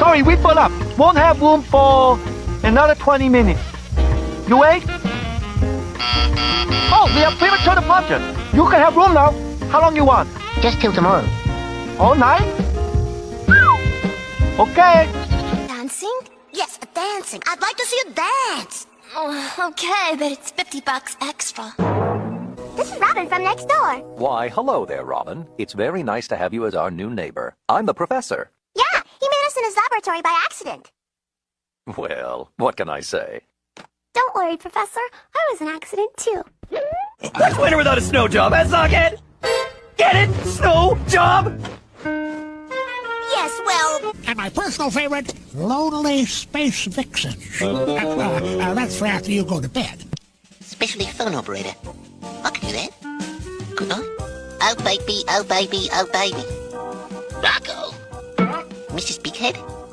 Sorry, we full up. Won't have room for another 20 minutes. You wait? Oh, we have premature departure. You can have room now. How long you want? Just till tomorrow. All night? Okay. Dancing? Yes, dancing. I'd like to see you dance. Oh, okay, but it's $50 extra. This is Robin from next door. Why, hello there, Robin. It's very nice to have you as our new neighbor. I'm the professor. Yeah, he made us in his laboratory by accident. Well, what can I say? Don't worry, Professor. I was an accident, too. That's winter without a snow job, eh, Sockhead? Get it? Snow job? Yes, well... And my personal favorite, Lonely Space Vixen. That's for after you go to bed. Especially phone operator. I can do that. Good night. Oh baby, oh baby, oh baby. Rocco. Mrs. Bighead?